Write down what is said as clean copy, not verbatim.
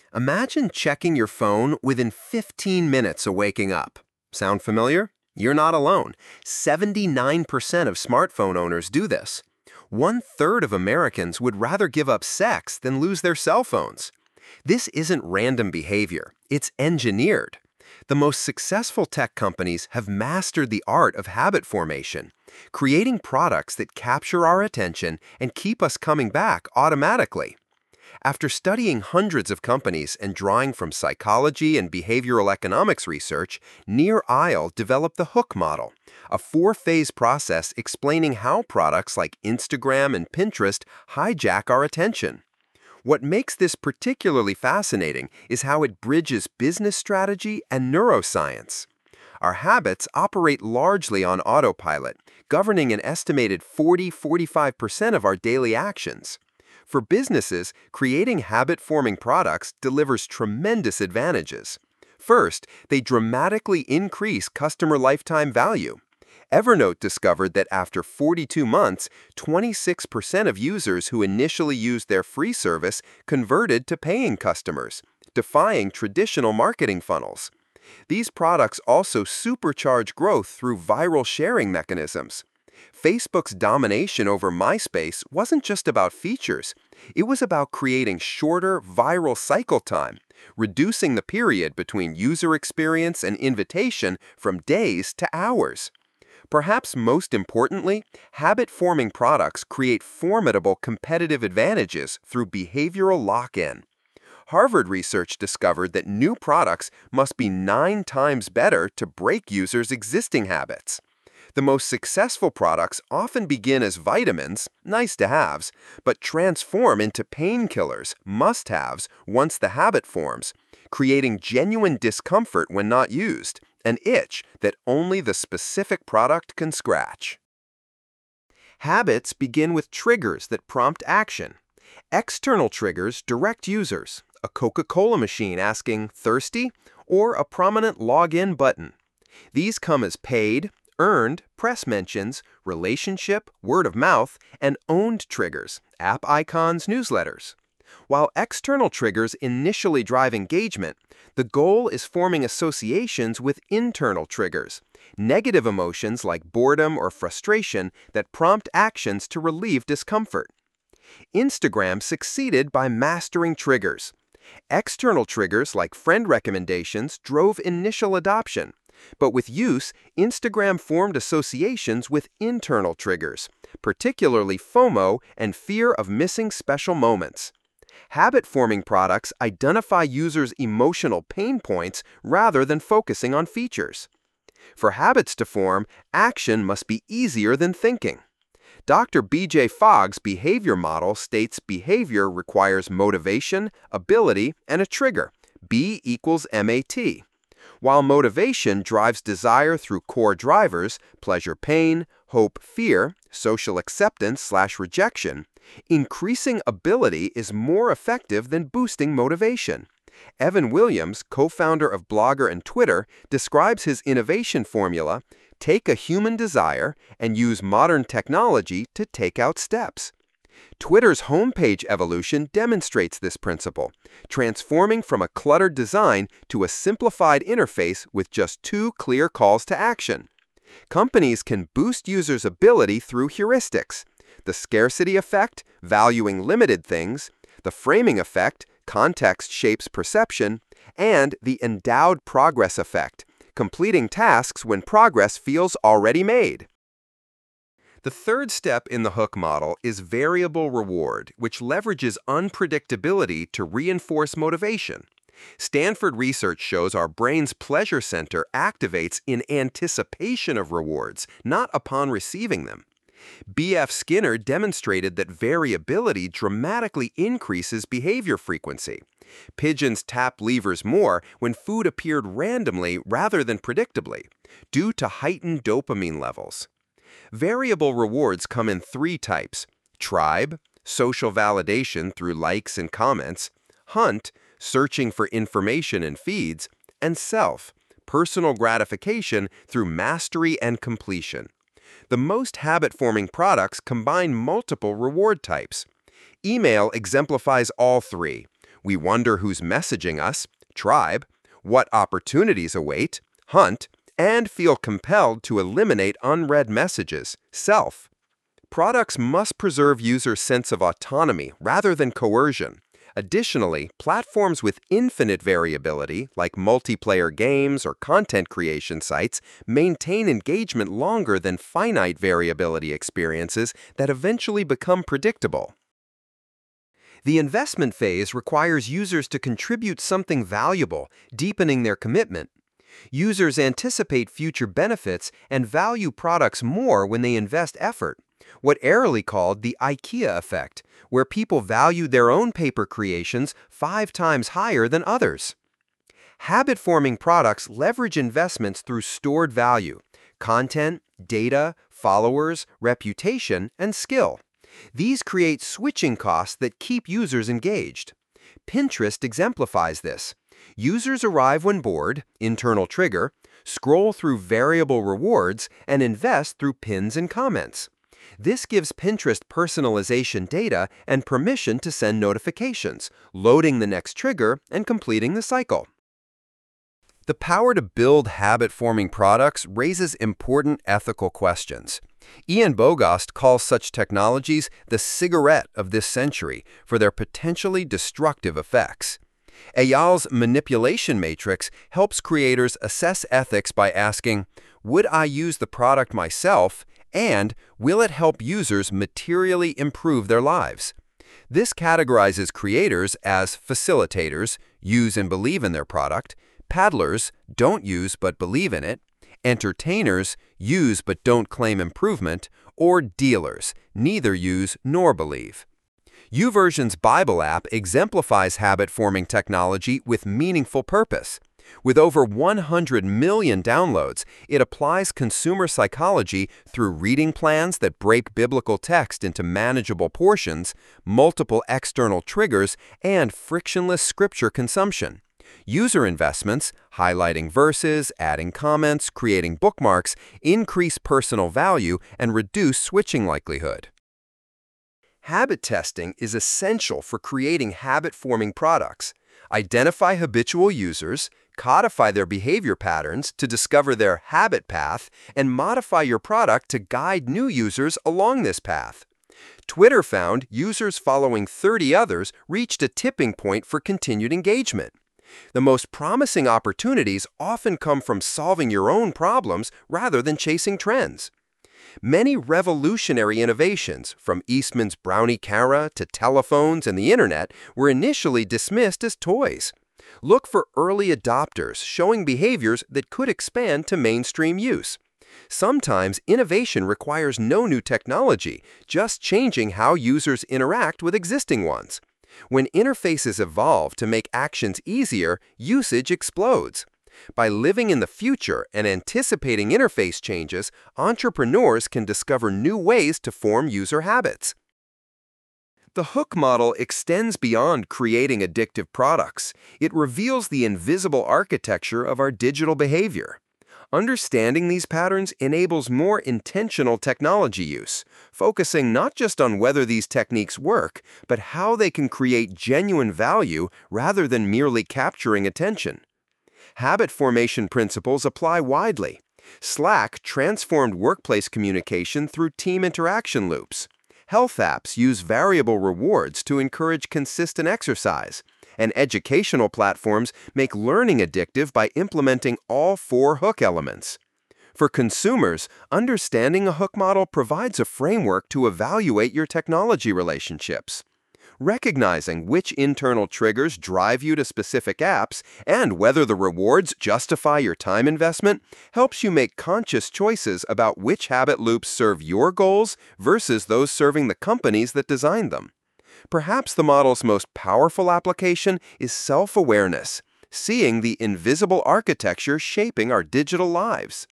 Imagine checking your phone within 15 minutes of waking up. Sound familiar? You're not alone. 79% of smartphone owners do this. One-third of Americans would rather give up sex than lose their cell phones. This isn't random behavior, it's engineered. The most successful tech companies have mastered the art of habit formation, creating products that capture our attention and keep us coming back automatically. After studying hundreds of companies and drawing from psychology and behavioral economics research, Nir Eyal developed the Hook model, a four-phase process explaining how products like Instagram and Pinterest hijack our attention. What makes this particularly fascinating is how it bridges business strategy and neuroscience. Our habits operate largely on autopilot, governing an estimated 40–45% of our daily actions. For businesses, creating habit-forming products delivers tremendous advantages. First, they dramatically increase customer lifetime value. Evernote discovered that after 42 months, 26% of users who initially used their free service converted to paying customers, defying traditional marketing funnels. These products also supercharge growth through viral sharing mechanisms. Facebook's domination over MySpace wasn't just about features. It was about creating shorter, viral cycle time, reducing the period between user experience and invitation from days to hours. Perhaps most importantly, habit-forming products create formidable competitive advantages through behavioral lock-in. Harvard research discovered that new products must be 9 times better to break users' existing habits. The most successful products often begin as vitamins, nice-to-haves, but transform into painkillers, must-haves, once the habit forms, creating genuine discomfort when not used, an itch that only the specific product can scratch. Habits begin with triggers that prompt action. External triggers direct users, a Coca-Cola machine asking, "Thirsty?" or a prominent login button. These come as paid, earned, press mentions, relationship, word of mouth, and owned triggers, app icons, newsletters. While external triggers initially drive engagement, the goal is forming associations with internal triggers, negative emotions like boredom or frustration that prompt actions to relieve discomfort. Instagram succeeded by mastering triggers. External triggers like friend recommendations drove initial adoption. But with use, Instagram formed associations with internal triggers, particularly FOMO and fear of missing special moments. Habit-forming products identify users' emotional pain points rather than focusing on features. For habits to form, action must be easier than thinking. Dr. B.J. Fogg's behavior model states behavior requires motivation, ability, and a trigger, B equals MAT. While motivation drives desire through core drivers, pleasure, pain, hope, fear, social acceptance/rejection, increasing ability is more effective than boosting motivation. Evan Williams, co-founder of Blogger and Twitter, describes his innovation formula: take a human desire and use modern technology to take out steps. Twitter's homepage evolution demonstrates this principle, transforming from a cluttered design to a simplified interface with just 2 clear calls to action. Companies can boost users' ability through heuristics: the scarcity effect, valuing limited things; the framing effect, context shapes perception; and the endowed progress effect, completing tasks when progress feels already made. The third step in the Hook model is variable reward, which leverages unpredictability to reinforce motivation. Stanford research shows our brain's pleasure center activates in anticipation of rewards, not upon receiving them. B.F. Skinner demonstrated that variability dramatically increases behavior frequency. Pigeons tapped levers more when food appeared randomly rather than predictably, due to heightened dopamine levels. Variable rewards come in 3 types: tribe, social validation through likes and comments; hunt, searching for information in feeds; and self, personal gratification through mastery and completion. The most habit-forming products combine multiple reward types. Email exemplifies all 3. We wonder who's messaging us, tribe, what opportunities await, hunt, and feel compelled to eliminate unread messages, self. Products must preserve users' sense of autonomy rather than coercion. Additionally, platforms with infinite variability, like multiplayer games or content creation sites, maintain engagement longer than finite variability experiences that eventually become predictable. The investment phase requires users to contribute something valuable, deepening their commitment. Users anticipate future benefits and value products more when they invest effort, what Airlie called the IKEA effect, where people value their own paper creations 5 times higher than others. Habit-forming products leverage investments through stored value, content, data, followers, reputation, and skill. These create switching costs that keep users engaged. Pinterest exemplifies this. Users arrive when bored, internal trigger, scroll through variable rewards, and invest through pins and comments. This gives Pinterest personalization data and permission to send notifications, loading the next trigger and completing the cycle. The power to build habit-forming products raises important ethical questions. Ian Bogost calls such technologies the cigarette of this century for their potentially destructive effects. Eyal's manipulation matrix helps creators assess ethics by asking, would I use the product myself, and will it help users materially improve their lives? This categorizes creators as facilitators, use and believe in their product, paddlers, don't use but believe in it, entertainers, use but don't claim improvement, or dealers, neither use nor believe. YouVersion's Bible app exemplifies habit-forming technology with meaningful purpose. With over 100 million downloads, it applies consumer psychology through reading plans that break biblical text into manageable portions, multiple external triggers, and frictionless scripture consumption. User investments, highlighting verses, adding comments, creating bookmarks, increase personal value and reduce switching likelihood. Habit testing is essential for creating habit-forming products. Identify habitual users, codify their behavior patterns to discover their habit path, and modify your product to guide new users along this path. Twitter found users following 30 others reached a tipping point for continued engagement. The most promising opportunities often come from solving your own problems rather than chasing trends. Many revolutionary innovations, from Eastman's Brownie Kara to telephones and the internet, were initially dismissed as toys. Look for early adopters showing behaviors that could expand to mainstream use. Sometimes innovation requires no new technology, just changing how users interact with existing ones. When interfaces evolve to make actions easier, usage explodes. By living in the future and anticipating interface changes, entrepreneurs can discover new ways to form user habits. The hook model extends beyond creating addictive products. It reveals the invisible architecture of our digital behavior. Understanding these patterns enables more intentional technology use, focusing not just on whether these techniques work, but how they can create genuine value rather than merely capturing attention. Habit formation principles apply widely. Slack transformed workplace communication through team interaction loops. Health apps use variable rewards to encourage consistent exercise, and educational platforms make learning addictive by implementing all 4 hook elements. For consumers, understanding a hook model provides a framework to evaluate your technology relationships. Recognizing which internal triggers drive you to specific apps and whether the rewards justify your time investment helps you make conscious choices about which habit loops serve your goals versus those serving the companies that designed them. Perhaps the model's most powerful application is self-awareness, seeing the invisible architecture shaping our digital lives.